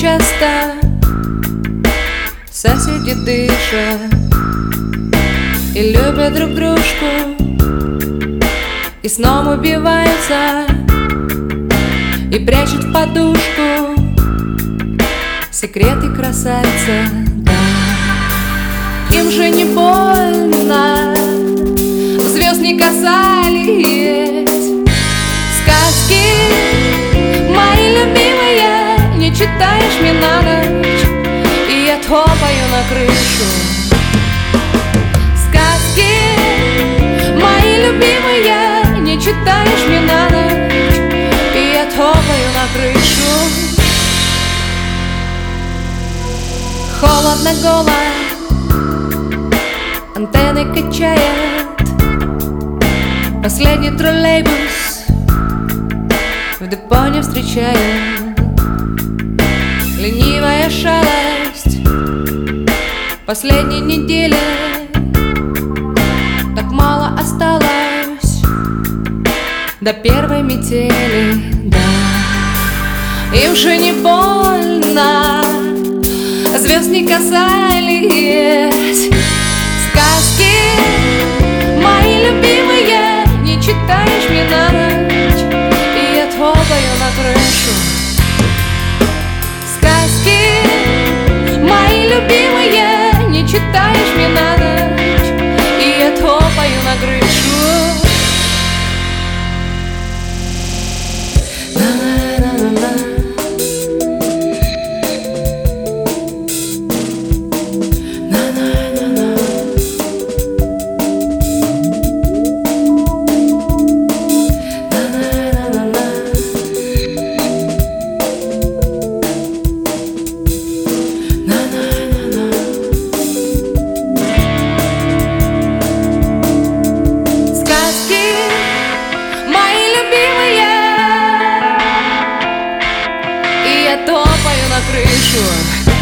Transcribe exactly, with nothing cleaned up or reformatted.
часто соседи дышат и любят друг дружку, и сном убиваются, и прячут в подушку секреты красавица, да. Им же не больно, звезд не касались. Сказки мои любимые не читаешь мне на ночь, и я топаю на крышу. Сказки мои любимые не читаешь мне на ночь, и я топаю на крышу. Холодно, голо, антенны качает последний троллейбус, в депо не встречает. Ленивая шалость последней недели, так мало осталось до первой метели, да. Им же не больно, звезд не касались. Сказки мои любимые не читаешь мне на ночь, и я топаю на крышу. Сказки мои любимые не читаешь мне на ночь, и я топаю на крышу. Топаю на крышу.